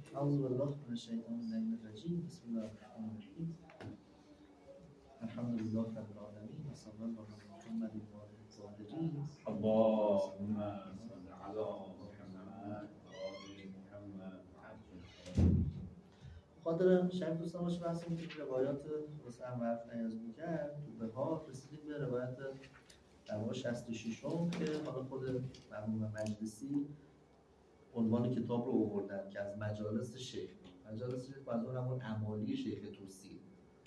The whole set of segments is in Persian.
أعوذ بالله من الشيطان اللعين الرجيم بسم الله الرحمن الرحيم الحمد لله رب العالمين وصلى الله على محمد وآله الطاهرين اللهم صل على محمد وآل محمد. خاطر شاید دوستان باشه بحثمون که روایات واسه هم حرف نیاز میکرد تو بهار رسیدیم به روایت در واقع 66 که حالا خود مرحوم مجلسی عنوان کتاب رو آوردن که از مجالس شیخ از اون همون اعمالی شیخ توسی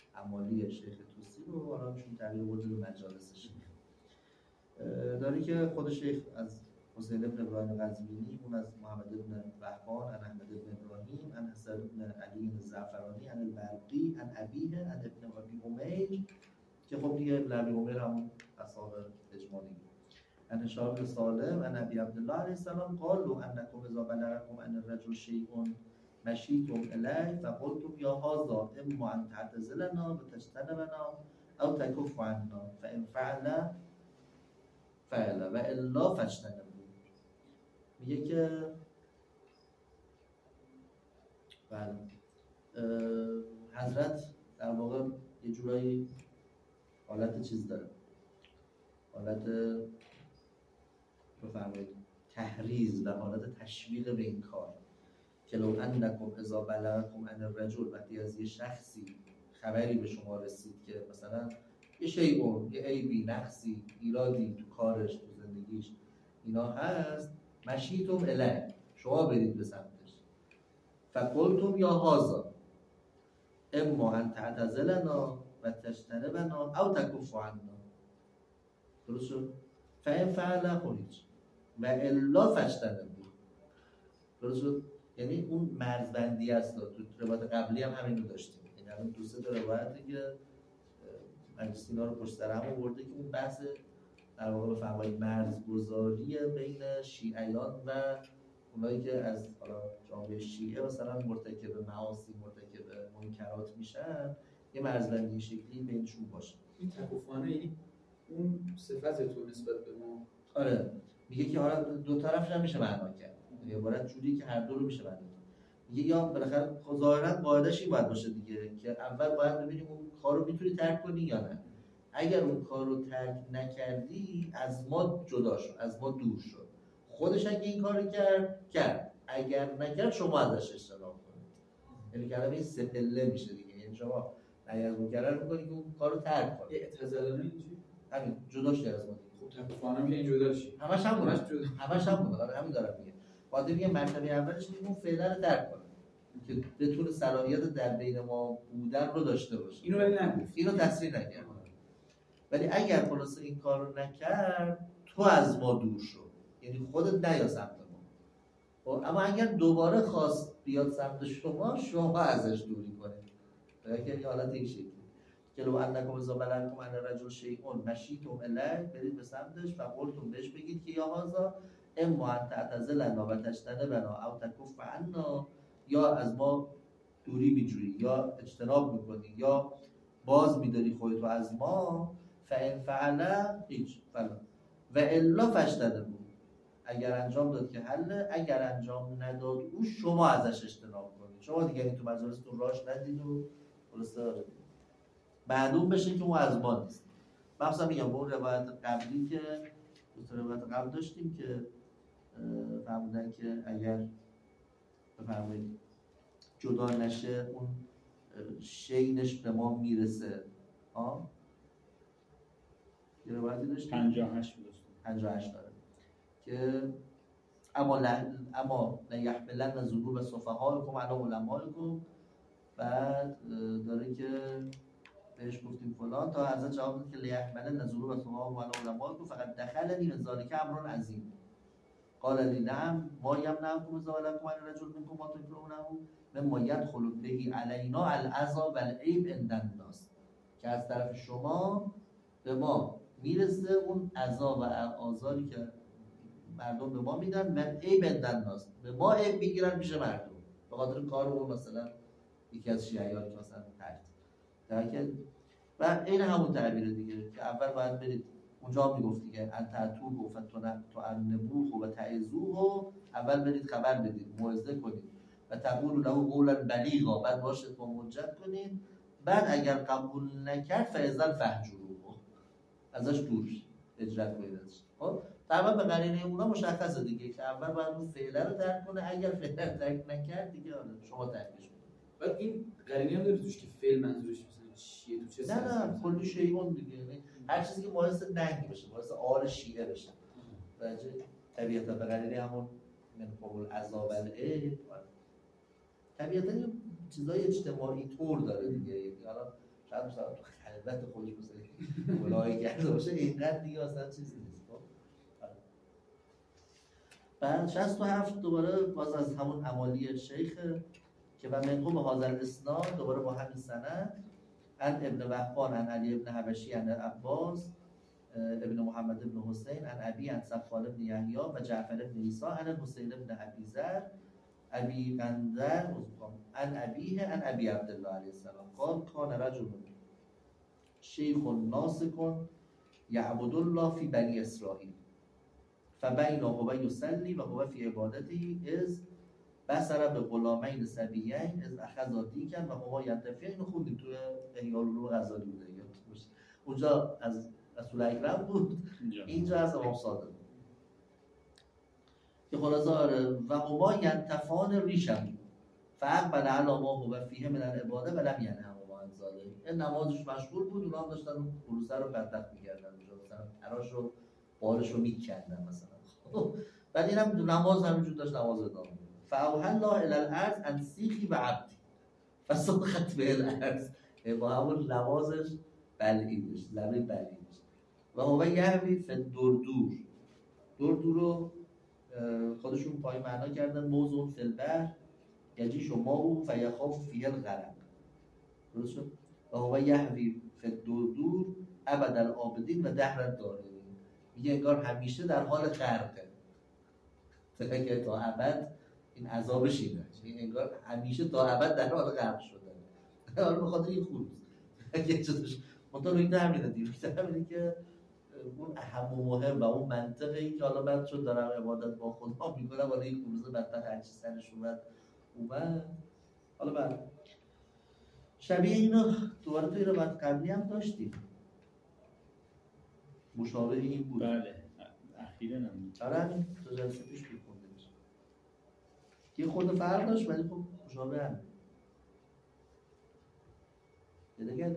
رو حالا چون تغییر برده به مجالس شیخ داری که خود شیخ از حسین ابن ابراهیم قزوینی، اون از محمد ابن وهبان، عن احمد ابن ابراهیم، عن حسن ابن علی الزعفرانی، عن البرقی، عن ابیه، عن ابن ابی امیر که خب دیگه ابن ابی امیر همون اصحاب اجمالی. عن هشام بن سالم عن ابی عبدالله علیه السلام قالوا انکم اذا بلغکم ان الرجل شیء مشیتم الیه فقلتم یا هذا اما ان تعتزلنا وتجتنبنا او تکف عنا فان فعل و الا فاجتنبوا. میگه که بله حضرت در واقع یه جورایی حالت چیز داره، حالت بفرمایید تحریض و حالت تشویق به این کار که لو انکم اذا بلغکم ان الرجل، وقتی از یه شخصی خبری به شما رسید که مثلا یه شیء، یه عیبی، نقصی، ایرادی تو کارش، تو زندگیش اینا هست، مشیتم الیه، شما برید به سمتش، فقلتم یا هذا اما ان تعتزلنا و تجتنبنا او تکف عنا، درست شد؟ فان فعل خریج و الا فاجتنبوا، درست شد؟ یعنی اون مرزبندی است. تو روایت قبلی هم همین رو داشتیم، یعنی الان دو سه تا روایتی که مجلسی اینا رو پشت سر هم آورده که اون بحث در واقع بفرمایید مرزگذاری بین شیعیان و اونایی که از حالا جامعه شیعه مثلا مرتکب معاصی، مرتکب منکرات میشن، یه مرزبندی شکلی بینشون باشه. این تکفانه یعنی اون صفت تو نسبت به ما. آره میگه که حالا دو طرفش هم میشه معنا کرد، یه عبارت جوری که هر دو رو میشه معنا کرد. میگه یا بالاخره ظاهرا قاعده‌اش این باید باشه دیگه که اول باید ببینیم اون کار رو میتونی ترک کنی یا نه. اگر اون کار رو ترک نکردی از ما جدا شد، از ما دور شد. خودش اگه این کار رو کرد، اگر نکرد شما ازش اجتناب کنید. یعنی کلمه این سپله میشه دیگه، یعنی شما اگر مکرر میکنی که اون کار رو ترک کنی. اعتزالانه اینجوری همین جداش از ما دیگه. خب تکفانه که این جدا شی همش همونه. آره همین دارم میگم. باید میگه مرتبه اولش اینه اون فعلا رو ترک کنه که بتونه صلاحیت در بین ما بودن رو داشته باشه. اینو ولی نگفت، اینو تصریح نکرد. ولی اگر خلاصه این کار رو نکرد تو از ما دور شد، یعنی خودت نیا سمت ما. اما اگر دوباره خواست بیاد سمت شما ازش دوری کنید. که یه حالت این شکلی که لو انکم اذا بلغکم ان الرجل شیء مشیتم الیه، برید به سمتش و قلتم بهش بگید که یا هذا اما ان تعتزلنا و تجتنبنا او تکف عنا، یا از ما دوری میجویی یا اجتناب میکنی یا باز میداری خودتو از ما، فان فعل هیچ فلا و الا فاجتنبوا، اگر انجام داد که حل، اگر انجام نداد او شما ازش اجتناب کنید. شما دیگه این تو مجالستون راش ندید و درسته معلوم بشه که اون از ما نیست. مثلا میگم اون روایت قبلی که روایت قبل داشتیم که فرمودن که اگر بفرمایید جدا نشه اون شینش به ما میرسه. یه روایتی داشتیم 58 داره که اما لیحملن ذنوب سفهاءکم علی علمائکم، بعد داره که بهش گفتیم فلان تا حضرت جواب داد که لیحملن ذنوب سفهاءکم علی علمائکم فقد دخلنی من ذلک امر عظیم قال لی نعم ما یمنعکم اذا بلغکم عن الرجل منکم ما تکرهونه مما یدخل به علینا الاذى والعیب عند الناس، که از طرف شما به ما میرسه اون اذى و آزاری که مردم به ما میدن، من عیب عند الناس، به ما عیب میگیرن میشه مردم به خاطر کار اون مثلا یکی از شیعیان که مثلا ترک و این همون تعبیره دیگه که اول باید برید اونجا میگفت دیگه انتعتوب و فتنبوه و تعیزوه، اول برید خبر بدید، موعظه کنید و تقول له قولا بلیغا، بعد باش اتمام حجت کنید. بعد اگر قبول نکرد فاذا فهجروه، ازش دور اجرت کنید. خب طبعا به قرینه اونا مشخصه دیگه که اول باید اون فعله رو درک کنه، اگر فعله رو درک نکرد دیگه شما ترکش کنید. بعد این قرینه هم داره توش که فعل منظورش مثلا چیه، تو چه نه کلی شیعون دیگه، هر چیزی که باعث ننگ بشه، باعث آل شیعه بشه. راجع طبیعتا به قرینه همون من قبول عذاب العید، طبیعتا این چیزای اجتماعی طور داره دیگه. حالا شاید مثلا تو خلوت خودش مثلا ملای کرده باشه، اینقدر دیگه اصلا چیزی نیست. بعد 67 دوباره باز از همون امالی شیخ که و منقو به حاضر الاسناد، دوباره با همین سند، عن ابن وهبان عن علی ابن حبشی عن عباس ابن محمد ابن حسین عن ابی عن صفوان ابن یحیی و جعفر ابن عیسی عن حسین ابن ابی ذر ابی قندر عن ابیه عن ابی عبدالله علیه السلام قال کان رجل شیخ ناسک یعبد الله فی بنی اسرائیل فبین هو یصلی و هو فی عبادته از بصر به غلامین صبیین از اخذا دیکن و هما ینتفع. اینو خوندیم تو احیاء العلوم غزالی بوده، اونجا از رسول اکرم بود، اینجا از امام صادق که خلاصه آره و هما ینتفعان ریشم فاقبل علی ما هو فیه من العباده و لم ینههما عن ذلک. این نمازش مشغول بود، اونا هم داشتن پروسه رو بدبخت می‌کردن، مثلا تراش رو بالش رو میکندن مثلا. بعد اینم نماز همینجور داشت نماز ادامه می‌داد. فاوحى الله الی الارض ان سیخی به عبدی فسخت به الارض، با همون نمازش بلعیدش، لبه بلعیدش. و هو یهوی فی الدردور، دردور رو خودشون پای معنا کردن موضوع فی البحر یجیش و ماء فیخاف فیه الغرق. درست شد؟ و هو یهوی فی الدردور ابد العابدین و دهر الدارین، میگه انگار همیشه در حال غرقه، که تا ابد این عذابش اینه، انگار همیشه تا ابد در حال غرق شده. حالا به خاطر این خوب اگه چطورش منطقه این همینه دیگه، همینه که اون اهم و مهم و اون منطقه ای که حالا بعد چون دارم عبادت با خدا میکنم، حالا این خروزه بدبخت هرچی سرش اومد. حالا بعد شبیه اینو دوباره توی روایت قبلی هم داشتیم، مشابه این بود. بله اخیراً هم آره همین دو جلسه پیش بود خونده میشه، یه خود فرق داشت ولی خب مشابه هم دیگه.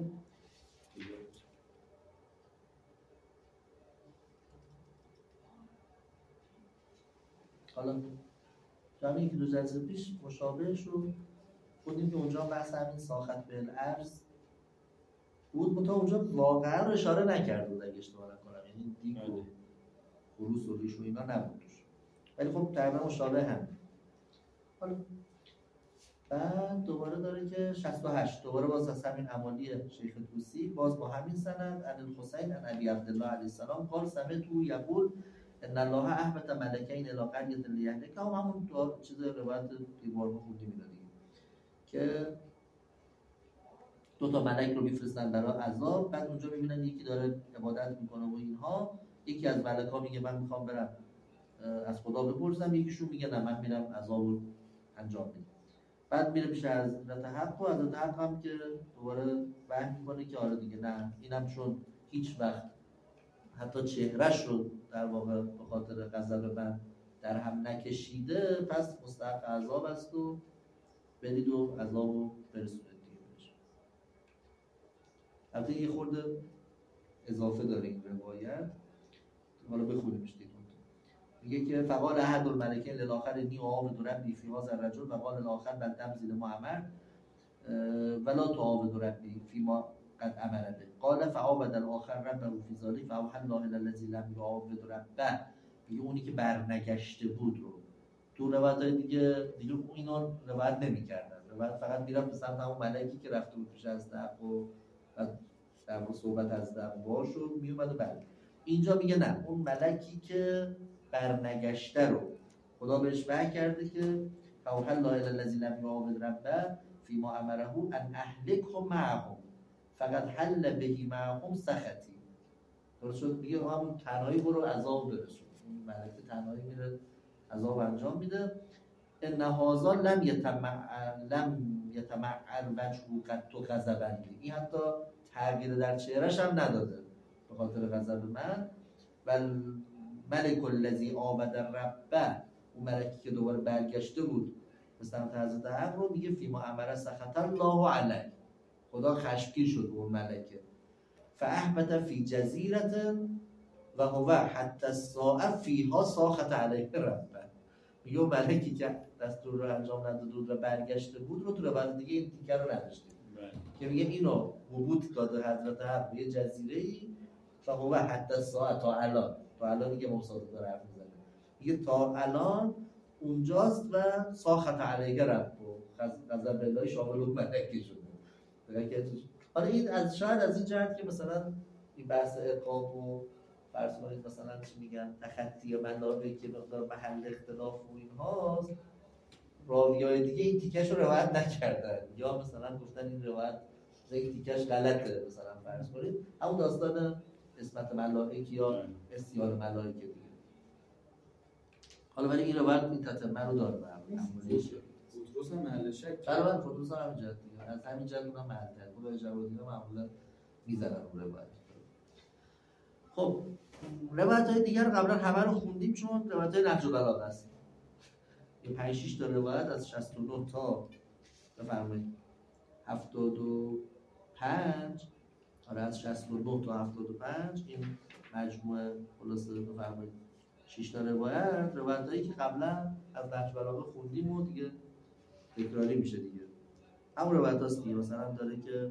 حالا جمعی که دو جلسه پیش مشابهش رو خودیم که اونجا بحث همین ساخت به الارض بود، منتها اونجا واقعا رو اشاره نکرد بود اگه اشتباه نکنم، یعنی دیگ و خروس و ریش و اینا نبود توش، ولی خب تقریبا مشابه هم. حالا بعد دوباره داره که 68 دوباره باز از همین امالی شیخ طوسی، باز با همین سند عن الحسین عن ابی عبدالله علیه السلام قال سمعته یقول ان الله اهبط ملکین الی قريه لیهلک، همون تو چیز روایت دیوار خوندیم اینا دیگه، که دو تا ملک رو میفرستن برای عذاب، بعد اونجا میبینن یکی داره عبادت میکنه و اینها، یکی از ملک‌ها میگه من میخوام برم از خدا بپرسم، یکیشون میگه نه من میرم عذاب رو انجام بدم. بعد میره پیش حضرت حق و حضرت حق هم که دوباره وحی میکنه که آره دیگه نه، اینم چون هیچ وقت حتی چهرهش رو در واقع به خاطر غضب من در هم نکشیده، پس مستحق عذاب است و برید و عذاب رو برسونید دیگه بهش. البته یه خورده اضافه داره این روایت، حالا بخونیمش دیگه. میگه که فقال احد الملکین للآخر انی اعاود ربی فی هذا الرجل و قال الاخر بل تمثیل ما امر ولا تعاود ربی فی ما قد امر به. قال فعابد الاخر ربه فی ذلک فاوحى الله الی الذی لم یعاود ربه. میگه اونی که برنگشته بود رو تو روایت‌های دیگه اینا روایت نمی‌کردن، روایت فقط میرفت به سمت همون ملکی که رفته بود پیش از حق و در واقع صحبت از دعواش رو میومد. و بعد اینجا میگه نه، اون ملکی که برنگشته رو خدا بهش وحی کرده که فاوحى الله الی الذی لم یعاود ربه فیما امره ان اهلکهم معهم فقط حل بهی معهم سخطی. درست شد؟ میگه همون تنهایی برو عذاب برسون، اون ملک تنهایی میره عذاب انجام میده. ان هذا لم یتمعر وجهه قد غضبا لی. این حتی تغییر در چهرهش هم نداده به خاطر غضب من. و ملک الذی آمد ربه، اون ملکی که دوباره برگشته بود به سمت حضرت حق رو میگه فیما امر سخط الله علیه، خدا خشمگین شد به اون ملکه. فاحبط فی جزیره و هو حتی الساعه فیها ساخط علیه ربه. میگه اون ملکی که دستور رو انجام نداده و برگشته بود رو تو روایت دیگه این تیکه رو نداشتیم که میگه اینو حبوط داده حضرت حق به یه جزیره‌ای و هو حتی الساعه، تا الان دیگه مصادف داره حرف میزنه، میگه تا الان اونجاست و ساخط علیه رب و غضب الله شامل اون ملکی شده. حالا این از شاید از این جهت که مثلا این بحث عقاب و فرض کنید مثلا چی میگن تخطی ملائکه که مقدار محل اختلاف و اینهاست، راویای دیگه این تیکش رو روایت نکردن یا مثلا گفتن این روایت این تیکش غلطه، مثلا فرض کنید همون داستان اسمت ملائکه یا استیار ملائکه دیگه. حالا ولی این روایت این تتمه رو داره بطرس هم محل شک برای بطرس هم همین جهت دیگه، از همین جهت اونم محل کرد خود جوادی ها معمولا میزنن اون روایت. خب روایت های دیگر قبلا همه رو خوندیم چون روایت های نهج البلاغه است. یه 5 6 تا روایت از 69 تا بفرمایید 75، آره از 69 تا 75 این مجموعه خلاصه بفرمایید 6 تا روایت هایی که قبلا از نهج البلاغه خوندیم و دیگه تکراری میشه دیگه. همون روایت هاست دیگه. مثلا داره که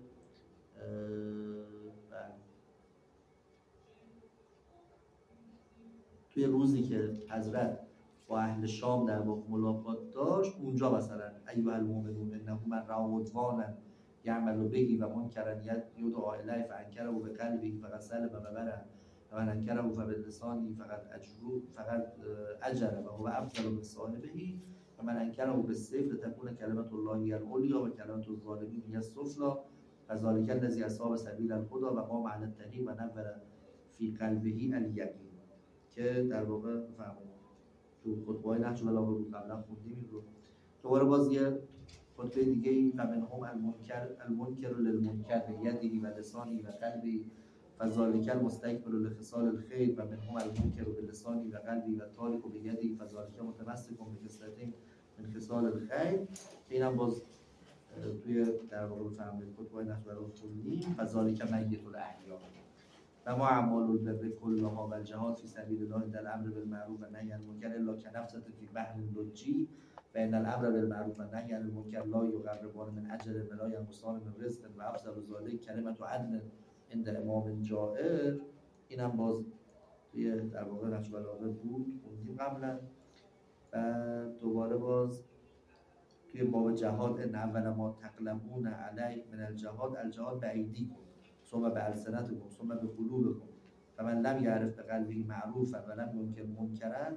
توی روزی که حضرت با اهل شام در واقع ملاقات داشت، اونجا مثلا ایها المؤمنون انه من رأى عدوانا یعمل به و منکرا یدعا الیه فانکره بقلبه فقد سلم و بره و من انکره فبلسانه فقد اجر و هو افضل من صاحبه و من انکره بالسیف لتكون کلمة الله هی العلیا و کلمة الظالمین هی السفلی فذلک الذی اصاب سبیل الهدی و قام علی الطریق و نور فی قلبه الیقین، که در واقع بفرمایید تو خطبه‌های نهج البلاغه رو قبلا خوندیم. این رو دوباره باز یه خطبه دیگه ای فمنهم المنکر للمنکر بیده و لسانه و قلبه فذلک المستکبر لخصال الخیر و منهم المنکر بلسانه و قلبه و تارک بیده فذلک متمسک بخصلتین من خصال الخیر. اینم باز توی در واقع بفرمایید خطبه‌های نهج البلاغه خوندیم. فذلک میت الاحیا و ما اعمال البر کلها و الجهاد فی سبیل الله در الامر بالمعروف و نهی عن المنکر الا کنفسة فی بحر لجی و ان الامر بالمعروف و نهی عن المنکر لا یقربان من اجر ولا ینقصان من رزق و افضل ذلک کلمة عدل عند امام جائر. اینم باز توی در واقع نهج البلاغه بود خوندیم قبلا. و دوباره باز توی باب جهاد ان اول ما تقلمون علیه من الجهاد بایدیکم ثم بألسنتكم ثم بقلوبكم فمن لم يعرف بقلبه معروفا ولم ينکر منکرا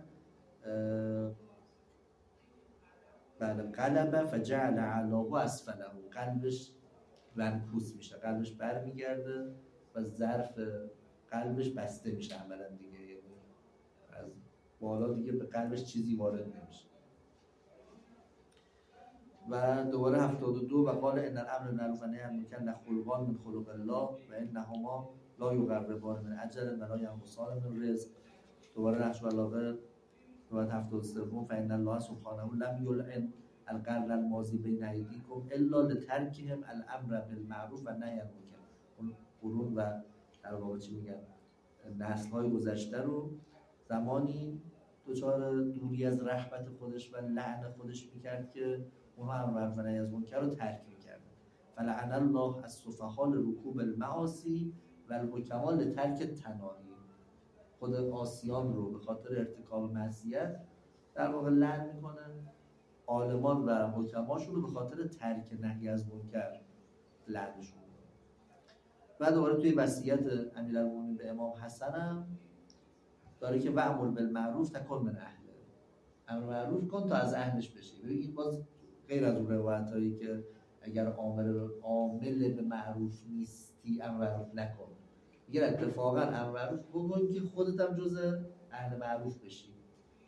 قلب فجعل علاه اسفله، قلبش ونکوس میشه، قلبش برمیگرده و ظرف قلبش بسته میشه عملا دیگه، یعنی از بالا دیگه به قلبش چیزی وارد نمیشه. و دوباره 72 و قال ان الامر بالمعروف و نهی عن المنکر لخلقان من خلق الله و انهما لا یقربان من اجر ولا ینقصان من رزق. دوباره نهج البلاغه روایت 73 فان الله سبحانه لم یلعن القرن الماضی بین ایدیکم الا لترکهم الامر بالمعروف و نهی عن المنکر. اون قرون و در واقع چی میگن نسل‌های گذشته رو زمانی دچار دوری از رحمت خودش و لعن خودش میکرد که اونها هم معروف و نهی از منکر رو ترک میکردن. فلعن الله السفهاء لرکوب المعاصی و الحکما لترک التناهی. خود عاصیان رو به خاطر ارتکاب معصیت در واقع لعن میکنه، عالمان و حکماشون رو به خاطر ترک نهی از منکر لعنشون میکنه. و دوباره توی وصیت امیرالمومنین به امام حسن هم داره که وأمر بالمعروف تکن من اهله، امر معروف کن تا از اهلش بشی. این باز غیر از اون روایتایی که اگر عامل به معروف نیستی امر معروف نکن، میگه اتفاقا امر معروف بکن که خودت هم جز اهل معروف بشی.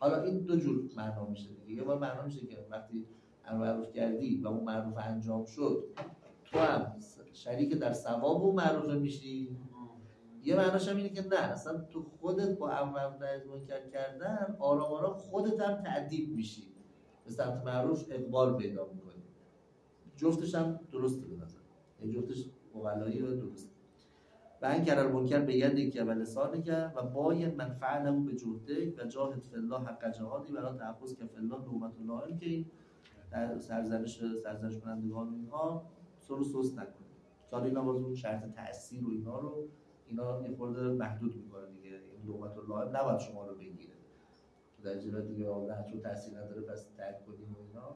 حالا این دو جور معنا میشه دیگه. یه بار معنا میشه که وقتی امر معروف کردی و اون معروف انجام شد تو هم شریک در ثواب اون معروفه میشی. یه معناش هم اینه که نه، اصلا تو خودت با امر معروف نهی از منکر کردن آرام آرام خودت هم تأدیب میشی، به سمت معروف اقبال پیدا میکنی. جفتش هم درسته به نظر، یعنی جفتش مقلایی و درسته. و انکر المنکر به یدک و لسانک و باین من فعله به جهدک و جاهد فی الله حق جهادی ولا تأخذ که فی الله لومة لائم، که این در سرزنش کنندگان و اینها سر و سست نکنه. حالا اینا باز اون شرط تأثیر و اینا رو اینا یه خورده محدود میکنه دیگه. این لومة لائم نباید شما رو بگیره تو در جلال دیگه، نه چون تأثیر نداره پس ترک کنیم و اینا.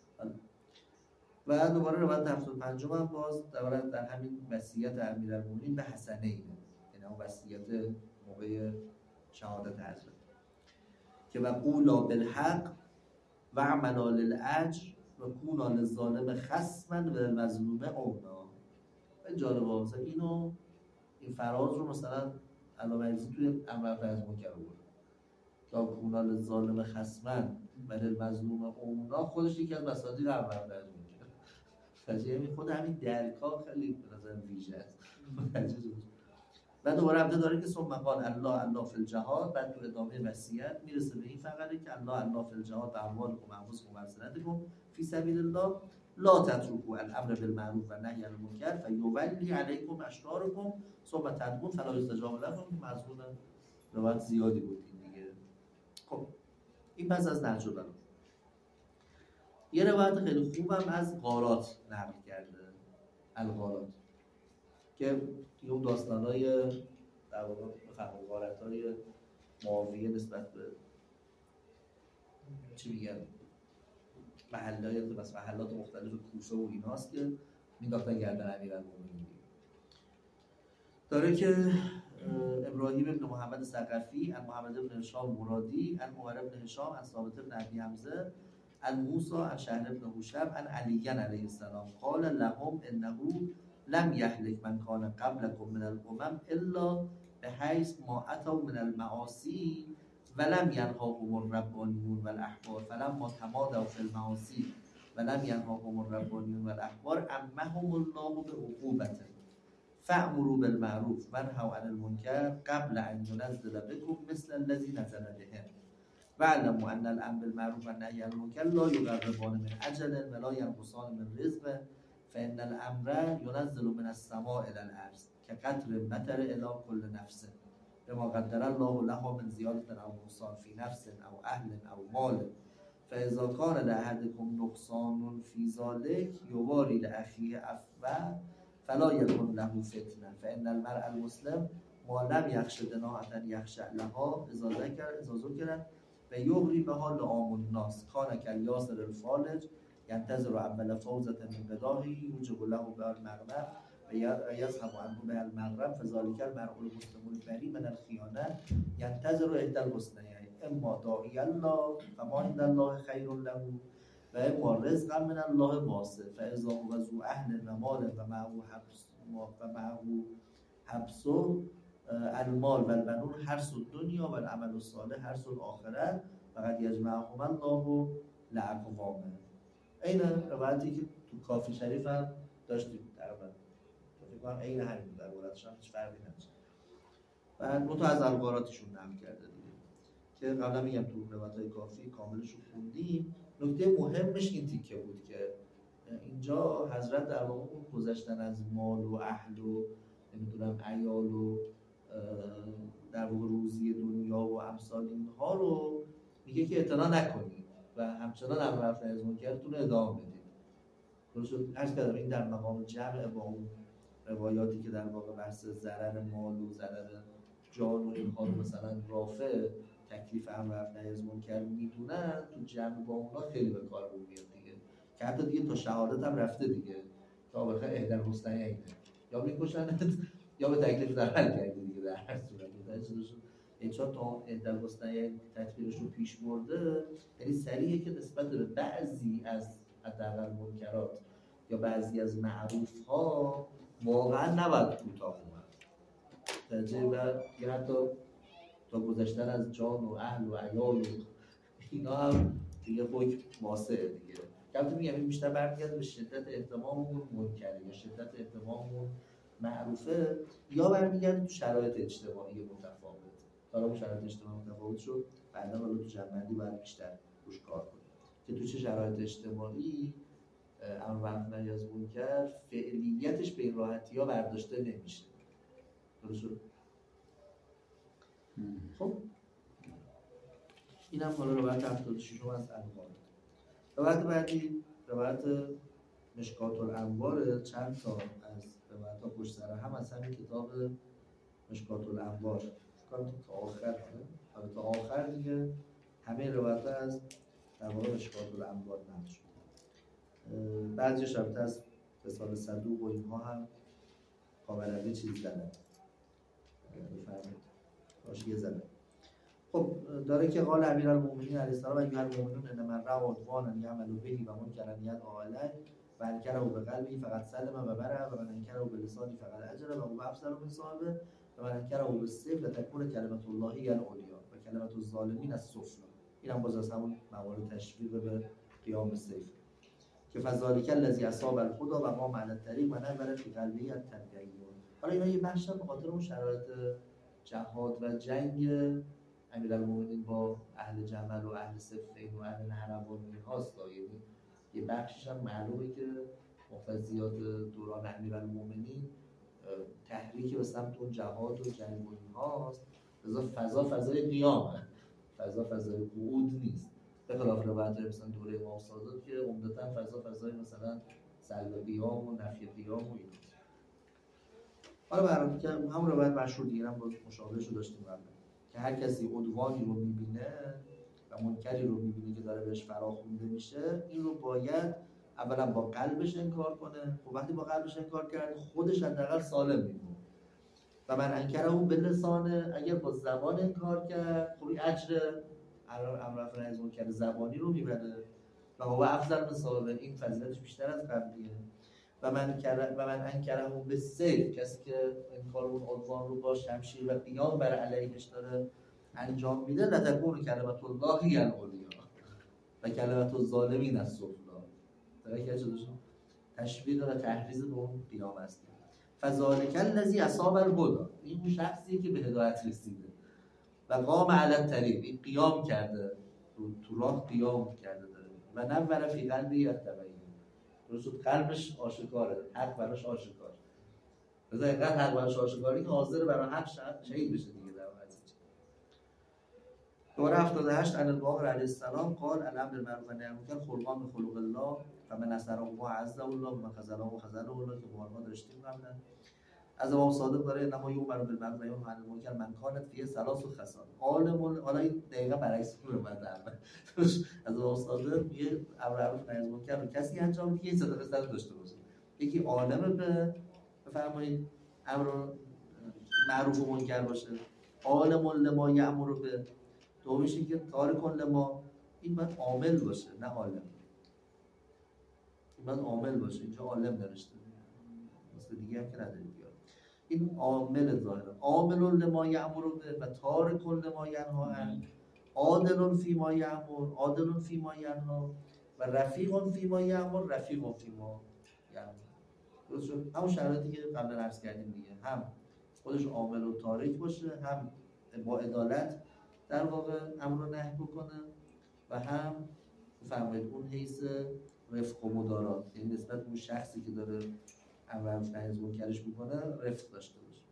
و دوباره روایت 75 هم باز در همین وصیت امیرالمومنین به حسنینه، یعنی اون وصیت موقع شهادت حضرت که و قولا بالحق و عملا للاجر و کونا للظالم خصما و للمظلوم اونا. این جالبه مثلا این فراز رو مثلا علامه عزیزی توی امر معروف نهی از منکر آورد تا کونا للظالم خصما و للمظلوم اونا، خودش یکی از مصادیق امر معروف نهی از منکر. یعنی خود همین درکا خیلی به نظر ویژه است. و دوباره البته داره که ثم قال الله فی الجهاد، بعد تو ادامه وصیت میرسه به این فقره که الله فی الجهاد و اموالکم و انفسکم و ارسلتکم فی سبیل الله لا تترکوا الامر بالمعروف و نهی عن المنکر فیولی علیکم اشرارکم ثم تدعون فلا یستجاب لكم. مضمون روایت زیادی بود دیگه. خب این پس از نهج البلاغه. یه روایت خیلی خوبم از غارات نقل کرده، الغارات، که اون داستانای در واقع بفهمون غارت‌های معاویه نسبت به چی میگن محلات مختلف کوفه و ایناست که مینداختن گردن امیرالمومنین. داره که ابراهیم ابن محمد ثقفی عن محمد ابن هشام مرادی عن عمر ابن هشام عن ثابت ابن ابی حمزه عن موسی عن شهر ابن حوشب عن علی علیه السلام قال لهم انه لم يهلك من كان قبلكم من الامم الا بحيث ما اتوا من المعاصي ولم ينهاهم الربانيون والاحبار فلما تمادوا في المعاصي ولم ينهاهم الربانيون والاحبار عمهم الله بعقوبته فأمروا بالمعروف وانهوا عن المنكر قبل ان ينزل بكم مثل الذي نزل بهم واعلموا ان الامر بالمعروف والنهي عن المنكر لا يقربان من اجل ولا ينقصان من رزق فإن الأمر ينزل من السماء إلى الأرض كقطر مطر إلى كل نفس بما قدر الله لها من زيادة أو نقصان في نفس أو أهل أو مال فإذا كان لأحدكم نقصان في ذلك يواري لأخيه عفوا فلا يكن له فتنة فإن المرء المسلم ما لم يخش دناءة يخشى لها إذا ذكرت ويغري بها لعام الناس كان كالياسر الفالج ينتظر اول فوزة من قداه يوجب له بها المغرب و یذهب عنه بها المغرب فذلك المرء المسلم البری من الخیانه ينتظر احدى الحسنيين اما داعی الله فما عند الله خیر له و اما رزقا من الله واسع فاذا هو ذو اهل و مال و معه حبس المال و البنون حرث الدنیا و العمل الصالح حرث الاخره فقد یجمعهم الله لاقوام. این روایتی که تو کافی شریف هم داشتیم تقریبا، فکر کنم عین همین بود، در روایتش هم هیچ فرقی نداشت. بعد تو از الغاراتشون نقل کرده دیگه که قبلا میگم تو روایت‌های کافی کاملش رو خوندیم. نکته مهمش این تیکه بود که اینجا حضرت در واقع اون گذشتن از مال و اهل و نمیدونم عیال و در واقع روزی دنیا و امثال اینها رو میگه که اعتنا نکنید و همچنان امر معروف نهی از منکرتون رو ادامه بدید. درست عرض کردم این در مقام جمع با اون روایاتی که در واقع بحث ضرر مال و ضرر جان و اینها رو مثلا رافع تکلیف امر معروف نهی از منکر میدونن، تو جمع با اونا خیلی به کار میاد دیگه، که حتی دیگه تا شهادت هم رفته دیگه، تا بخیر اهدر حسنیین یا میکشنت یا به تکلیف عمل کردی دیگه. در هر صورت چون تا اهدر حسنیین تطبیقش رو پیش برده، یعنی سریعه که نسبت به بعضی از حداقل منکرات یا بعضی از معروف ها واقعا نباید کوتاه اومد. درجه بعد یا حتی تا گذشتن از جان و اهل و عیال و اینا هم دیگه حکم واسعه دیگه. البته میگم این بیشتر برمیگرده به شدت اهتمام اون منکره یا شدت اهتمام اون معروفه، یا برمیگرده تو شرایط اجتماعی متفاوت. حالا اون شرایط اجتماعی متفاوت شد بعدا حالا تو جنبندی باید بیشتر روش کار کنیم که تو چه شرایط اجتماعی امر معروف نهی از منکر فعلیتش به این راحتی ها برداشته نمیشه. درست شد؟ خب اینم حالا روایت 76 از انوار. روایت بعدی روایت مشکات الانوار، چند تا از روایت ها پشت سر هم از همین کتاب مشکات الانوار فکر تا آخر تا آخر دیگه همه روایت ها از در واقع مشکات الانوار نقل شد. بعضی شبته از رساله صدوق و اینها هم کامرنده چیز زدن بفرمایید راشیه زدن. خب داره که قال امیرالمومنین علیه السلام ایها المؤمنون انما رأوا عدوانا یعملوا به و منکرا یدعوا علیه و انکره بقلبه فقد سلم و برع و من انکره بلسانه فقد اجر و هو افضل من صاحبه و من انکره بالسیف لتکون کلمة الله هی العلیا و کلمة الظالمین السفلی. اینم باز از همون موارد تشویق به قیام بالسیف که فذلک الذی اصاب الهدی و قام علی الطریق و نور فی قلبه التدین. حالا اینا یه بخش به خاطر اون شرایط جهاد و جنگ امیرالمومنین با اهل جمل و اهل صفین و اهل نهروان هاست. یعنی یه بخشش هم معلومه که مقتضیات دوران امیرالمومنین تحریک به سمت اون جهاد و جنگ و اینهاست، لذا فضای قیامه، فضای قعود نیست، به خلاف روایت مثلا دوره امام صادق که عمدتاً فضای مثلا سلب قیام و نفی قیام و ایناست. حالا برام که همون روایت مشهور دیگه هم باز مشابهش رو داشتیم قبلا که هر کسی عدوانی رو میبینه و منکری رو میبینه که داره بهش فراخونده میشه، این رو باید اولا با قلبش انکار کنه. خب وقتی با قلبش انکار کرد خودش حداقل سالم میمونه. و من انکره اون به لسانه، اگر با زبان انکار کرد خب این اجر امر معروف نهی از منکر زبانی رو میبره و هو افضل من صاحبه، این فضیلتش بیشتر از قبلیه. و من انکره اون به سیف، کسی که انکار اون عدوان رو با شمشیر و قیام بر علیهش داره انجام میده، لتکون کلمة الله هی العلیا و کلمة الظالمین السفلی. داره که تشویق و تحریض به اون قیام است. فذلک الذی اصاب الهدی، این شخصیه که به هدایت رسیده و قام علی الطریق، این قیام کرده تو راه قیام کرده داره و نور فی قلبه التبین، درست قلبش آشکاره، حق براش آشکاره، لذا اینقدر حق براش آشکاری که حاضر برای حق شهید بشه دیگه. در واقع دوره 78 عن الباقر علیه السلام قال الامر بالمعروف و نهی عن المنکر قربان به خلق الله و من نصره الله عزه الله و من خذله الله که بارها داشتیم قبلا. از امام صادق داره انما یؤمر بالمعروف و ینهی عن المنکر من کانت فیه ثلاث خصال عالم. حالا این دقیقاً برعکس رو اومده اول. از امام صادق یه امر معروف نهی از منکر رو کسی انجام میده که سه تا خصال داشته باشه. یکی عالم به بفرمایید امر معروف و منکر باشه، عالم لما یأمر به، دومیش که تارک لما، این باید عامل باشه نه عالم. این باید عامل باشه، اینجا عالم نوشته مثل دیگه هم که نداریم. این عامل ظاهره، عامل لما یأمر به و تارک لما ینهی عنه، عادل فیما یأمر عادل فیما ینهی و رفیق فیما یأمر رفیق فیما ینهی. درست شد؟ همون شرایطی که قبلا عرض کردیم دیگه، هم خودش عامل و تارک باشه، هم با عدالت در واقع امر رو نهی بکنه و هم بفرمایید اون حیث رفق و مدارات، یعنی نسبت به اون شخصی که داره امر معروف نهی از منکرش میکنه رفق داشته باشه.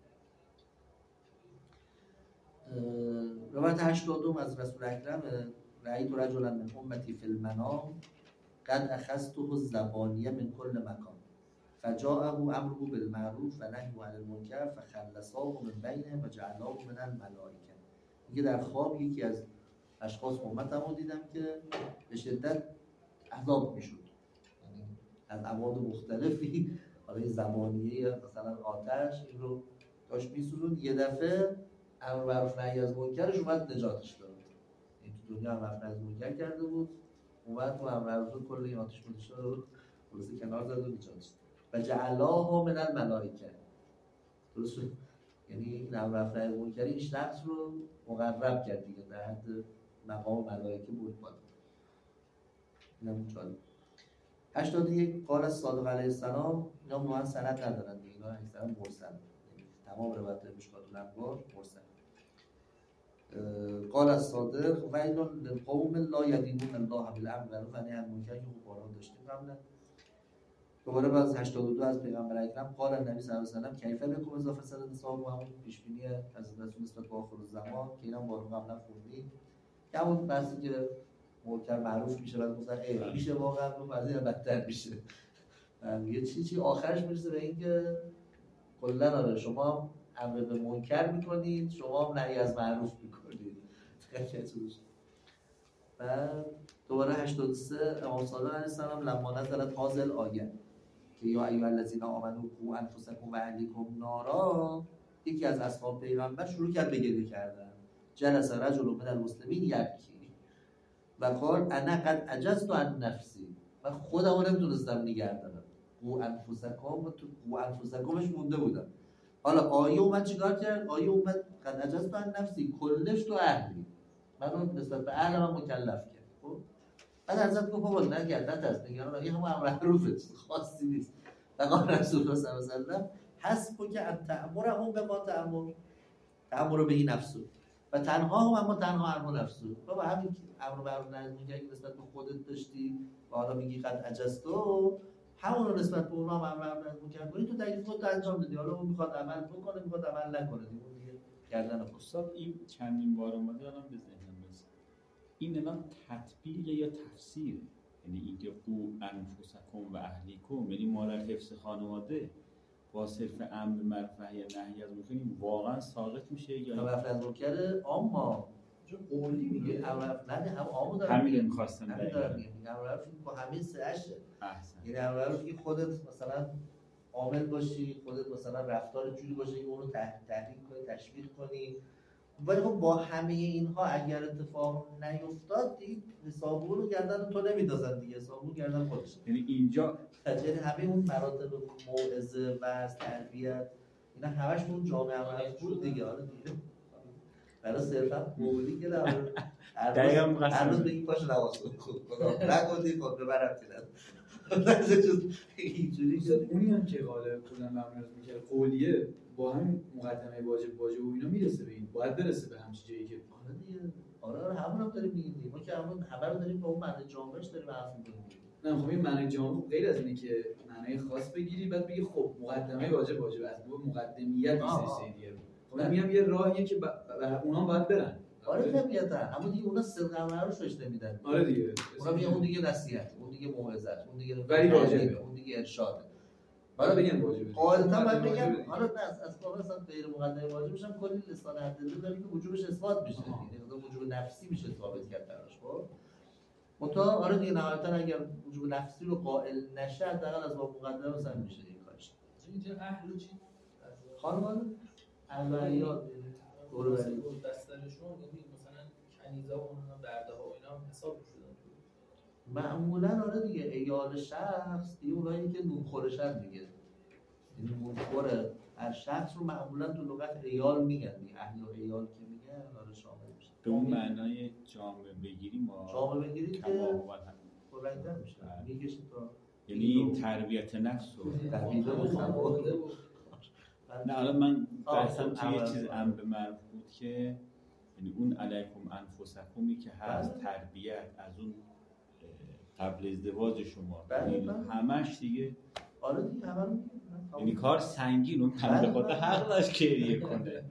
روایت 82 از رسول اکرم رأیت رجلا من امتی فی المنام قد اخذته الزبانیه من کل مکان فجاءه امره بالمعروف و نهی عن المنکر فخلصاه من بینهم و جعلاه من الملائکه. میگه در خواب یکی از اشخاص امتم رو دیدم که به شدت عذاب میشد، یعنی از ابعاد مختلفی، حالا زبانیه مثلا آتش این رو داشت میسوزون، یه دفعه امر معروف نهی از منکرش اومد نجاتش داد. این تو دنیا امر معروف نهی از منکر کرده بود، اومد تو امر معروف کل این آتش می‌کشه رو خلاص کنار زد و نجاتش داد. و جعلاه من الملائکه. درست یعنی این امر معروف نهی از منکر این شخص رو مقرب کرد دیگه، در حد مقام ملائکه بود بالا. اینم جالب. 81 قال الصادق علیه السلام، اینا نوعا سند ندارن دیگه، اینا اکثرا مرسل، تمام روایت مشکات الانوار مرسل. قال الصادق ویل للقوم لا یدینون الله بالامر و نهی عن المنکر که خب بارها داشتیم قبلا. دوباره باز 82 از پیغمبر اکرم قال النبی صلی الله علیه و سلم کیف بكم اذا فسد النساء، و همون پیش بینی از رسول نسبت به آخر الزمان که اینم بارها قبلا خوندیم، که همون بحثی که منکر معروف میشه بعد گفتن میشه واقعا رو بعضی بدتر میشه، یه چی آخرش میرسه به اینکه کلا آره شما امر به منکر میکنید، شما هم نهی از معروف میکنید. بعد دوباره 83 امام صادق علیه السلام لما نزلت هذه آیه که یا ایها الذین آمنوا قوا انفسکم و اهلیکم نارا، یکی از اصحاب پیغمبر شروع کرد به گریه کردن. جلس رجل من المسلمین یبکی و قال انا قد عجزت عن نفسی، من خودم رو نمیتونستم نگه دارم. قوا انفسکم و تو قوا انفسکمش مونده بودم. حالا آیه اومد چیکار کرد؟ آیه اومد قد عجزت عن نفسی کلش تو اهلی، منو نسبت به اهل من مکلف کرد. خب بعد حضرت گفت بابا نگرد نترس نگران، این همون امر معروفه، خاصی نیست. فقال رسول الله صلی الله علیه و سلم حسبک ان تأمرهم بما تأمر به نفسه و تنها هم اما تنها عنه نفسه. بابا همین امر معروف نهی منکر که نسبت به خودت داشتی و حالا میگی قد عجزتو، همون رو نسبت به اونها هم امر معروف نهی منکر کنی، تو تکلیف خودت انجام بدی. حالا اون میخواد عمل بکنه میخواد عمل نکنه، دیگه گردن خود. استاد این چندین بار اومده الان به ذهنم رسید، این الان تطبیق یا تفسیر، یعنی اینکه قو انفسکم و اهلیکم، یعنی مال حفظ خانواده با صرف امر معروف نهی از منکر واقعا ساقط میشه یا امر معروف نهی منکر عامه چون قولی میگه امر معروف نهی هم عامو داره، همین می‌خواستم بگم، امر معروف با همین سه‌اشه. یعنی امر معروف که خودت مثلا عامل باشی، خودت مثلا رفتار جوری باشه که اونو تحریک کنی، تشویق کنی، ولی خب با همه اینها اگر اتفاق نیفتاد دیگه حسابو رو گردن تو نمیندازن دیگه، حسابو گردن خودش. یعنی اینجا یعنی همه اون مراتب موعظه و تربیت اینا همش اون جامعه عمل بود دیگه. حالا دیگه برای صرفا قولی که هر روز بگی پاش نماز خدا نگفتی خود ببرم کنن اینجوری که اونی هم که غالب کلا معمول میکرد قولیه با همین مقدمه واجب و اینا میرسه به این، باید برسه به همچین جایی که آره دیگه. آره همون هم داریم میگیم، ما که همه رو داریم با اون معنی جامعش داریم حرف می‌زنیم. نه خب این معنی جامع غیر از اینه که معنی خاص بگیری بعد بگی خب مقدمه واجب از باب مقدمیت نیست دیگه. خب میگم یه راهیه که اونا باید برن. آره طبیعتا، اما دیگه اونا صدق معروف روش نمیدن. آره دیگه. اونا میگن اون دیگه نصیحت، اون دیگه موعظه، اون دیگه ولی واجبه، اون دیگه ارشاده. حالا بگم واجبه. قاعدتا باید بگم حالا از واقعا اصلا غیر مقدمه واجبش هم کلی لسان ادله داریم که وجوبش اثبات میشه. یعنی وجوب نفسی میشه ثابت کرد براش. خب منتها آره دیگه نهایتا اگر وجوب نفسی رو قائل نشه حداقل از با مقدمه مثلا میشه این کارش. اینجا اهل چی؟ خانواده اهلیات دور بری دسترشون یعنی مثلا کنیزا و اونها برده ها و اینا هم حساب شدن. معمولا آره دیگه ایال شخص دیگه اونایی که نونخورشن دیگه، یعنی نونخوره هر شخص رو معمولا تو لغت ایال میگن دیگه، اهل و ایال که میگن آره شامل میشه. به اون معنای جامعه بگیریم ما جامعه بگیرید که پررنگ‌تر میشه میکشید تا یعنی تربیت نفس رو تحمیده و خانواده و نه الان من بحثم توی یه چیز امر معروف بود که یعنی اون علیکم انفسکمی که هست تربیت از اون قبل ازدواج شما یعنی همش دیگه آره دیگه همه یعنی کار سنگین اون بنده خدا حق داشت گریه کنه.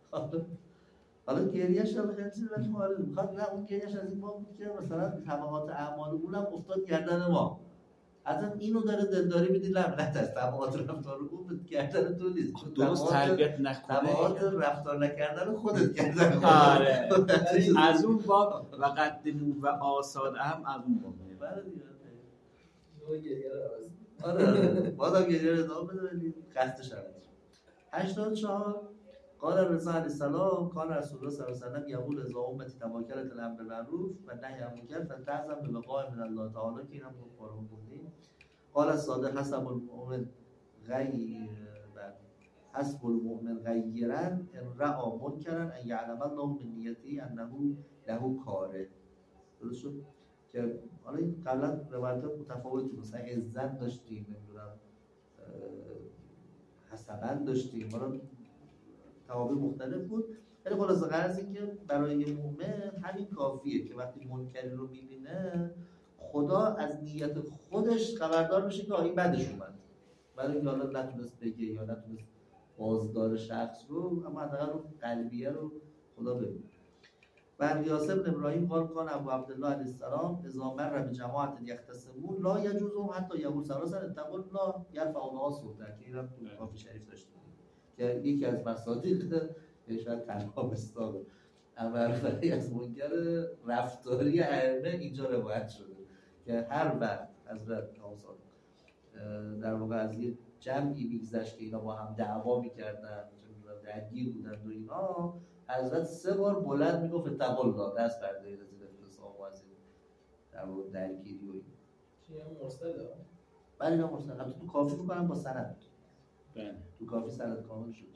حالا گریه‌اش هم خیلی چیز ولی ما می‌خواد نه اون گریه‌اش از این باب بود که مثلا تبعات اعمال اونم افتاد گردن ما، اصلا اینو داره دلداری میدی لعنت است، تبعات رفتار اون گردن تو نیست، درست تربیت نکنه تبعات رفتار نکردن خودت گردن. آره از اون باب و قدمو و آساد هم از اون باب بله دیگه نوع گریه رو عوض آره بازم گریه رو ادامه بده ولی قصدش عوض. 84 قال رضا علیه السلام کان رسول الله صلی الله علیه و سلم یقول اذا امتی تواکلت الامر بالمعروف و نهی عن المنکر فلتعظم بوقاء من الله تعالی که اینم قرآن خوندیم. قال الصادق حسب المؤمن حسب المؤمن غیرا ان رأى منکرا ان یعلم الله من نیته انه لهو کاره. درست شد؟ که حالا این قبلا روایت متفاوتی مثلا عزت داشتیم، نمیدونم حسبن داشتیم، حالا توابع مختلف بود. ولی خلاصه غرض این که برای مؤمن همین کافیه که وقتی منکری رو میبینه خدا از نیت خودش خبردار میشه که این بدش اومد، برای اینکه حالا نتونست بگه یا نتونست بازدار شخص رو، اما حداقل اون قلبیه رو خدا ببینه. و الیاس بن ابراهیم قال کان ابو عبدالله علیه السلام اذا مر بجماعت یختصمون لا یجوزهم حتی یقول ثلاثا اتقوا الله یرفع الله صوته، که اینم تو کافی شریف داشتیم که یکی از مصادیق شاید تنها مصداق امر از منکر رفتاری ائمه اینجا روایت شده که هر وقت حضرت در واقع از یه جمعی میگذشت که اینا با هم دعوا میکردن، درگیر بودن و اینا، حضرت 3 بار بلند میگفت اتقوا الله، دست بردارید از این اعتصام و از این در واقع درگیری و این چیه مرسله؟ بله اینا مرسل. البته تو کافی میکنم با سند، بله تو کافی سند کامل شد.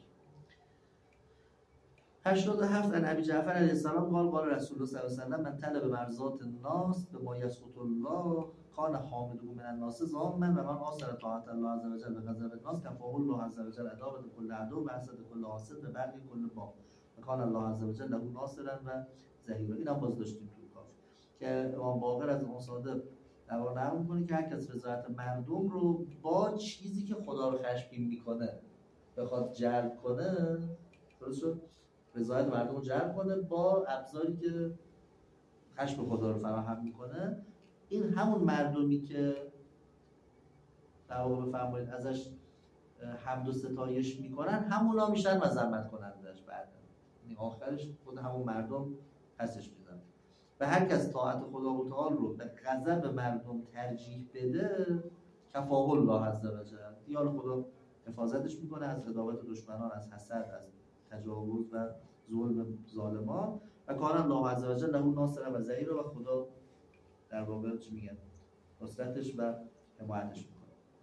87 عن ابی جعفر علیه السلام قال قال رسول الله صلی الله علیه و سلم من طلب مرضات الناس بما یسخط الله کان حامده من الناس ضامن و من آثر طاعت الله عز وجل به غضب الناس کفاه الله عز وجل عداوت کل عدو و حسد کل حاسد و بغی کل باغ و کان الله عز وجل له ناصرا و ظهیرا. اینم باز داشتیم تو کافی که امام باقر از امام صادق در واقع نقل می‌کنه که هر کس رضایت مردم رو با چیزی که خدا رو خشمگین می‌کنه بخواد جلب کنه، درست شد؟ رضایت مردم رو جلب کنه با ابزاری که خشم خدا رو فراهم میکنه، این همون مردمی که در واقع بفرمایید ازش حمد و ستایش میکنن همونا میشن مذمت کنندش بعد، یعنی آخرش خود همون مردم پسش میزنن. و هر کس طاعت خدا و تعالی رو به غضب مردم ترجیح بده کفاه الله عز وجل، دیال خدا حفاظتش میکنه از عداوت دشمنان، از حسد، از تجاوز و ظلم ظالمان و کان الله عز وجل له ناصر و ظهیرا، و خدا در واقع چی میگن نصرتش و حمایتش میکنه.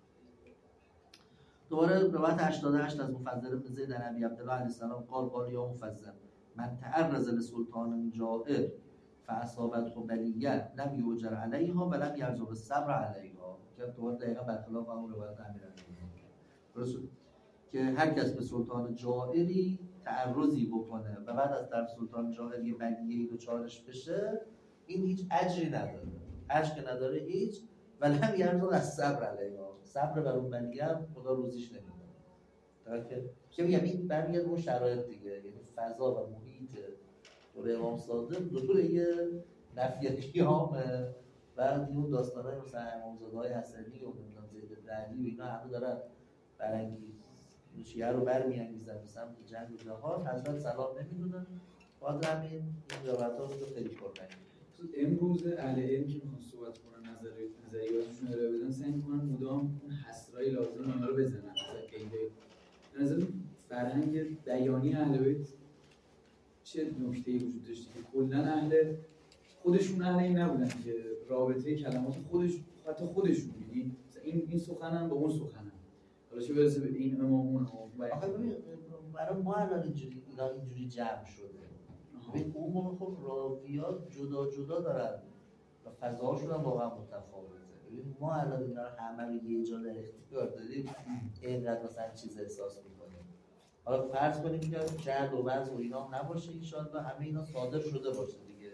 دوباره روایت 88 از مفضل بن زید بن ابی عبدالله علیه السلام قال قال یا مفضل من تعرض لسلطان جائر فاصابته بلیه لم یؤجر علیها و لم یرزق الصبر علیها، که دوباره دقیقاً برخلاف همون روایت امیرالمومنین که هر کس به سلطان جائری تعرضی بکنه و بعد از طرف سلطان جائر یه بلیه‌ای دوچارش بشه، این هیچ اجری نداره، اجر که نداره هیچ، و لم یرزق الصبر علیها، صبر بر اون بلیه هم خدا روزیش نمیده. که میگم این برمیگرده اون شرایط دیگه، یعنی فضا و محیط دوره امام صادق دوره یه نفی قیامه و اون داستانای مثلا امامزاده‌های حسنی و نمیدونم زید بن علی و اینا همه دارن برانگیز شیعه رو برمیانگیزن به سمت جنگ و جهاد، حضرت سلام نمیدونن، باید همین این روایت‌ها رو خیلی پررنگی. امروز اهل علم که میخوان صحبت کنن نظریاتشون رو ارائه بدن سعی میکنن مدام اون حصرهای لازم اونا رو بزنن، مثلا قیده. به نظر فرهنگ بیانی اهل بیت چه نکته‌ای وجود داشته که کلاً اهل خودشون اهل این نبودن که رابطه کلمات حتی خودشون، یعنی این سخنن با اون سخنن، حالا چه برسه به این امامون آخه ببین برای ما الان اینجوری جمع شده. ببین اون موقع خب راویات جدا جدا دارن و فضاهاشون هم واقعا متفاوته. ببین ما الان اینا رو همه رو یه جا در اختیار داریم، اینقدر مثلا چیز احساس میکنیم. حالا فرض کنیم که جهل و وضع و اینا نباشه انشاءالله، همه اینا صادر شده باشه دیگه.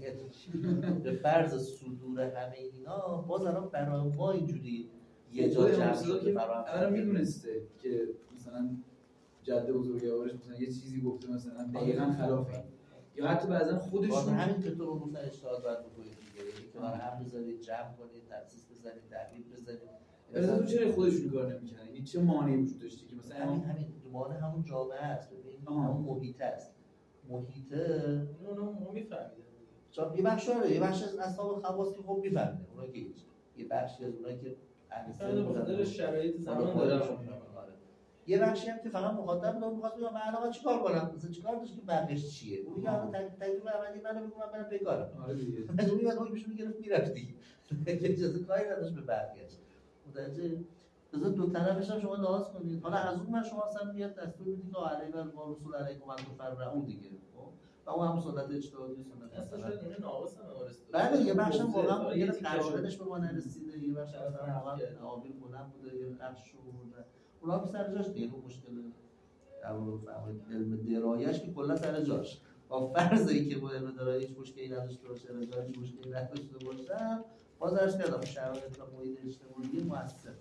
به فرض صدور همه اینا باز الان برای ما اینجوری یه جا جمع شده. الان میدونسته که مثلا جده بزرگوارش مثلا یه چیزی گفته مثلا دقیقاً خلاف این، یا حتی بعضا خودشون همین که تو گفتن اجتهاد باید بکنید دیگه، یعنی کنار هم بذارید، جمع کنید، تفسیر بزنید، تحلیل بزنید. مثلا چرا خودشون کار نمی‌کنن؟ یعنی چه مانعی وجود داشته که مثلا همین مانع همون جامعه است، ببین همون محیط است. محیطه اونو میفهمیدن. چون یه بخش از اصحاب خواص که خب میفهمه، اونا که هیچ. یه بخشی از اونایی که اهل بودن شرایط زمان دارن. یه بخشی هم که فقط مخاطب بودن می‌خواست بگم من الان چیکار کنم؟ مثلا چیکار داشت که بقیش چیه؟ اون میگه الان تجربه عملی منو میگم من برم بیکارم. آره دیگه. از اون بعد اون میشه میگرفت میرفتی. اجازه کاری نداشت به بقیه‌اش. متوجه؟ بذار دو طرفش هم شما لحاظ کنید. حالا از اون من شما اصلا میاد دستور میدید که علی و رسول علیکم و فرعون دیگه. و اون هم سنت اجتهادی سنت اصلا مثلا شاید اینه ناقص هم وارث بله یه بخش هم موضوع واقعا داره. یه یه تیکه قرائنش به ما نرسیده، یه بخش طرف مثلا نقد واقعا کرده. تعابیر بلند بوده، یه بخش رو بوده اونا هم سر جاش دیگه. اون مشکل در واقع فهمید علم درایش که کلا سر جاش، با فرضی که با علم درایش هیچ مشکلی نداشته باشه، رجاعتی مشکلی نداشته باشه، باز ارز کردم شرایط و محیط اجتماعی مؤثر.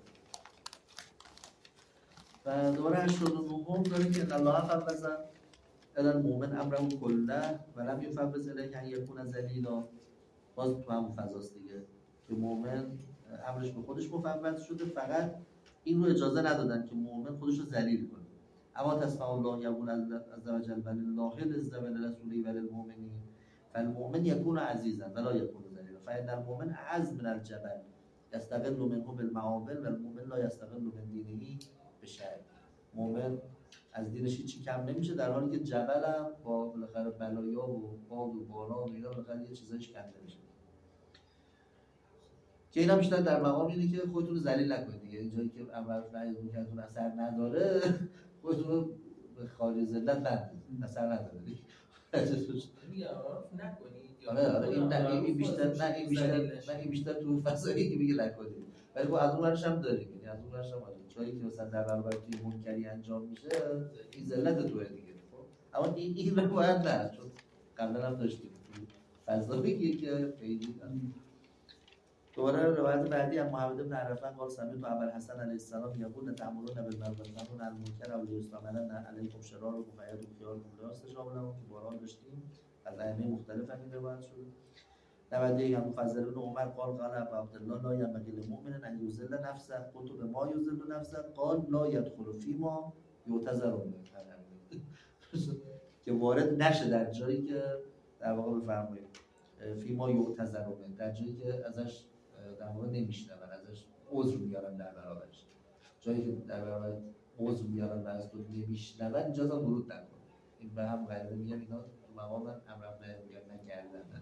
و دوباره 89 داره که ان الله فوض الی المؤمن امره کله و لم یفوض الیه ان یکون ذلیلا. باز تو همون فضاست دیگه که مؤمن امرش به خودش مفوض شده، فقط این رو اجازه ندادن که مؤمن خودش رو ذلیل کنه. اما تسمع الله یقول عز وجل ولله العزة ولرسوله وللمؤمنین فالمؤمن یکون عزیزا ولا یکون ذلیلا فإن المؤمن اعز من الجبل یستقل منه بالمعاول والمؤمن لا یستقل من دینه بشیء. مؤمن از دینش هیچی کم نمیشه، در حالی که جبل هم با بالاخره بلایا و باد و باران و اینا بالاخره یه چیزایش کم نمیشه. که اینا بیشتر در مقام اینه که خودتون رو ذلیل نکنید دیگه. اینجایی که اول فعیل میکنتون اثر نداره خودتون رو به خارج ذلت بندید، اثر نداره دیگه. میگم نکنید. آره این بیشتر تو فضایی که میگه نکنید، ولی خب از اون ورش هم داریم، یعنی از اون ورش هم جایی که مثلا در برابر توی منکری انجام میشه این ذلت توه دیگه. خب اما این رو باید نه، چون قبلا هم داشتیم فضایی که خیلی دوباره روایت بعدی از محمد بن عرفه قال سمعت ابا الحسن علیه السلام یقول تأمرون بالمعروف و تنهون عن المنکر او یستعملن علیکم شرارکم فیأتوا خیارکم لا استجاب لهم که باران داشتیم از ائمه مختلف همین روایت شده. نوادی ابو فضل بن عمر قال قال ابو عبدالله لا ينبغي للمؤمن ان يذل نفسه قلت بما يذل نفسه قال لا يدخل فيما يعتذر منه که وارد نشه در جایی که در واقع بفرمایید فیما یعتذر منه، در جایی که ازش در واقع نمیشنون، ازش عذر میارن در برابرش. جایی که در برابر عذر میارن و از تو نمیشنون اینجا اصلا ورود نکن. این به هم غیره میگم اینا تو مقام امر میگم نکردن.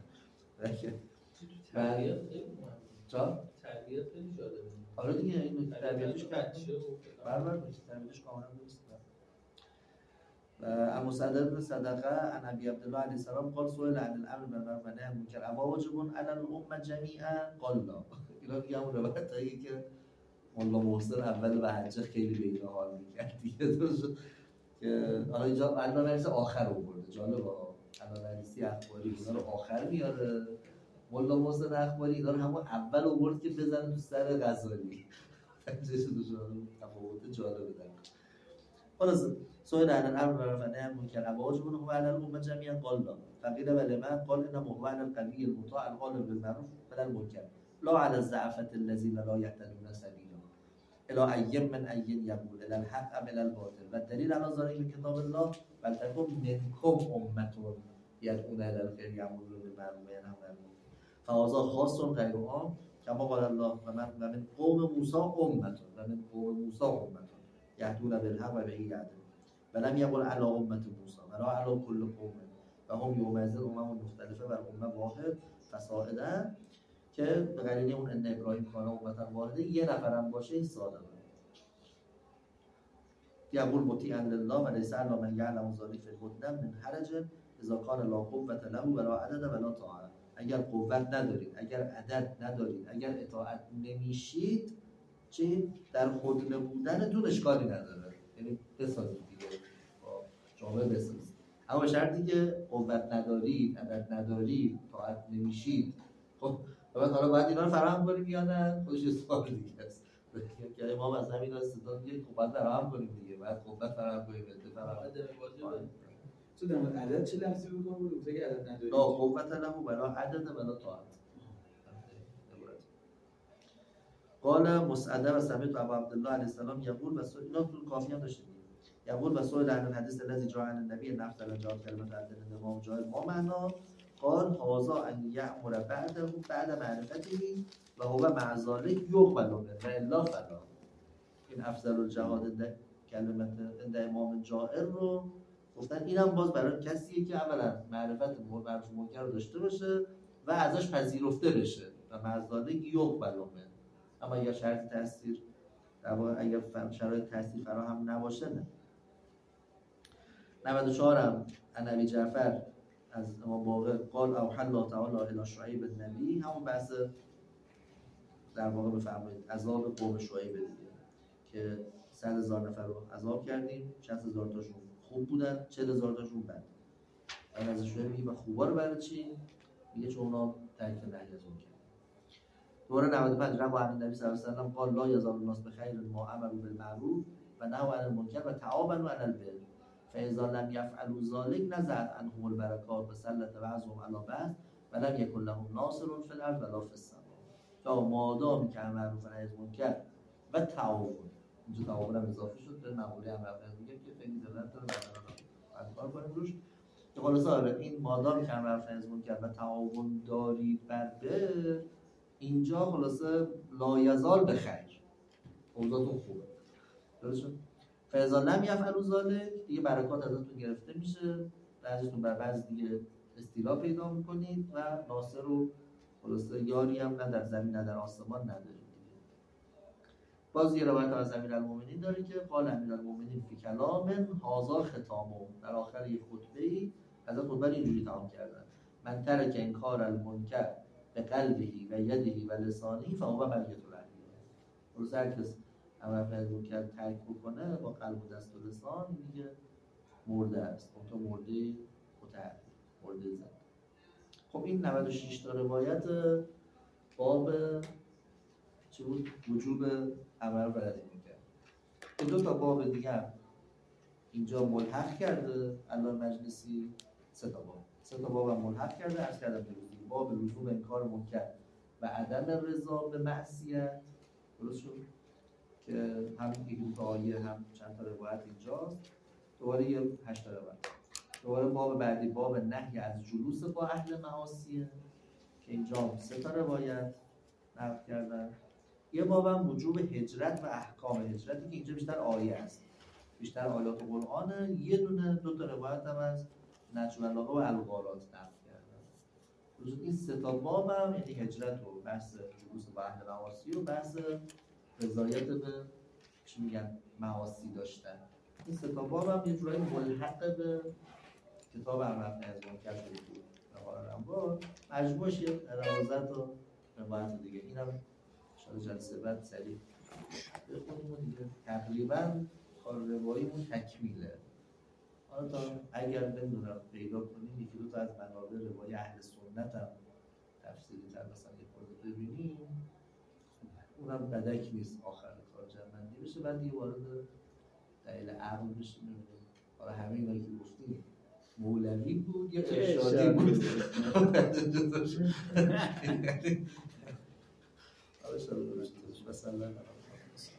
تربیت خیلی مهمه. چرا؟ تربیت خیلی جالبه. آره دیگه این تربیتش بچه و برابر تربیتش کاملا درست. اما صدر صدقه عن ابي عبد الله علیه السلام قال سئل عن الامر بالمعروف و نهی عن المنکر اما واجب علی الامه جمیعا قال لا. اینا دیگه همون روایتایی که مولا محسن اول به حج خیلی به اینا حال میکرد دیگه که حالا اینجا علامه آخر آورده. جالبه علامه اخباری اینا رو آخر میاره، مولا محسن اخباری اینا رو همون اول آورد که بزنه تو سر غزالی. تفاوت جالبه در خلاص. سئل عن الامر بالمعروف و نهی عن المنکر اما واجب هو علی الامه جمیعا قال لا فقیل ولمن قال انما هو علی القوی المطاع القائل بالمعروف ولا المنکر لا على الضعفة الذين لا يهتدون سبيلا الى اي من اي يقول الى الحق ام الى الباطل والدليل على ذلك كتاب الله بل تكن منكم امه يدعون الى الخير يامرون بالمعروف وينهون عن المنكر فهذا خاص غير عام كما قال الله ومن قوم موسى امه ومن قوم موسى امه يهدون بالحق و به يعدلون ولم يقل على امه موسى ولا على كل قوم و هم یومئذ امم مختلفه و امه واحد فصاعدا که به قرینه اون ان ابراهیم کان امتا واحده یه نفرم باشه این ساده یقول مطیعا لله و لیس علی من یعلم ذلک فی الهدى من حرج اذا کان لا قوة له ولا عدد ولا طاعه. اگر قوت ندارید، اگر عدد ندارید، اگر اطاعت نمیشید چه در خود نبودنتون اشکالی نداره، یعنی بسازید دیگه با جامعه بسازید. اما شرطی که قوت ندارید، عدد ندارید، طاعت نمیشید، خب حالا باید اینا رو فراهم کنیم یا نه؟ خودش یه سوال دیگه است که امام از همین استدلال میگه قوت فراهم کنیم دیگه، بعد قوت فراهم کنیم تو در مورد عدد چه لفظی بکنم بود؟ گفته که عدد ندارید. لا قوت له ولا عدد ولا طاعت. قال مسعده و سمعت ابو عبدالله علیه السلام یقول و اینا تو کافی هم داشتیم یقول و سئل عن الحديث الذي جاء عن النبي نفس الجهاد كلمه عدل ما جاء ما معنا قال هذا ان يأمر بعد معرفته و هو مع ذلك يقبل منه و الا فلا. این افضل الجهاد کلمه عند امام جائر رو گفتن اینم باز برای کسیه که اولا معرفت معروف منکر رو داشته باشه و ازش پذیرفته بشه و مع ذلك يقبل منه. اما اگر شرط تاثیر اگر شرایط تاثیر فراهم نباشه نه. 94 هم عن ابی جعفر از امام باقر قال اوحی الله تعالی الی شعیب النبی، همون بحث در واقع بفرمایید عذاب قوم شعیب دیگه که 100,000 نفر رو عذاب کردیم، 60,000 تاشون خوب بودن، 40,000 تاشون بد. این از شعیب میگه خوبا رو برای چی؟ میگه چون اونا ترک نهی از اون کردن. دوره 95 رب عن النبی صلی الله علیه و سلم قال لا یزال الناس بخیر ما امروا بالمعروف و نهوا عن المنکر و تعاونوا علی البر فاذا لم يفعلوا ذلك نزعت عنهم البرکات و سلط بعضهم علی بعض و لم یکن لهم ناصر فی الارض ولا فی السماء. تا مادامی که امر معروف و نهی از منکر و تعاون، اینجا تعاون هم اضافه شد به مقوله امر معروف میگه که خیلی دلالت داره بعد کار کنیم روش. که خلاصه آره این مادامی که امر معروف و نهی از منکر و تعاون دارید بر بر، اینجا خلاصه لا یزال بخیر، اوضاعتون خوبه. درست شد؟ فاذا لم یفعلوا ذلک دیگه برکات ازتون گرفته میشه، بعضیتون بر بعضی دیگه استیلا پیدا میکنید و ناصر رو خلاصه یاری هم نه در زمین نه در آسمان ندارید. باز یه روایت از امیرالمومنین داره که قال امیرالمومنین فی کلام هذا ختامه، در آخر یک خطبه‌ای از خطبه اینجوری تمام کردن: من ترک انکار المنکر به قلبی و یدی و لسانی فهو بقیت الاحیا. روز هر کس امر منکر ترک بکنه با قلب و دست و لسان دیگه مرده است، اون تو مرده متحد، مرده زنده. خب این 96 تا روایت باب چه بود؟ وجوب امر و نهی منکر. دو تا باب دیگه اینجا ملحق کرده علامه مجلسی، سه تا باب هم ملحق کرده. عرض کردم باب لزوم انکار منکر و عدم رضا به معصیت، درست شد که هم یک تا آیه هم چند تا روایت اینجاست. دوباره یه 8 تا روایت. دوباره باب بعدی باب نهی از جلوس با اهل معاصیه که اینجا 3 تا روایت نقل کردن. یه بابم وجوب هجرت و احکام هجرتی که اینجا بیشتر آیه است، بیشتر آیات قرآنه. یه دو تا روایت هم از نجم الله و الغارات نقل کردن. این 3 تا بابم یعنی هجرت و بحث جلوس با اهل معاصی و بحث رضایت به چی میگن معاصی داشتن. این 3 تا بابم یه جورایی ملحق به کتاب امر و نهی از منکر شده بود. با مجموعش یه 12 تا روایت دیگه. اینم شاید جلسه بعد سریع بخونیم و دیگه تقریبا کار رواییمون تکمیله. حالا تا اگر بندونم پیدا کنیم یکی دو تا از منابع روایی اهل سنت هم تفسیری تر مثلا یه خورده ببینیم، اونم بدک نیست آخر کار جمع‌بندی بشه، بعد دیگه وارد دلیل عقل بشیم. حالا همه اینایی که گفتیم مولوی بود یا ارشادی بود؟ حالا شاید درست بسن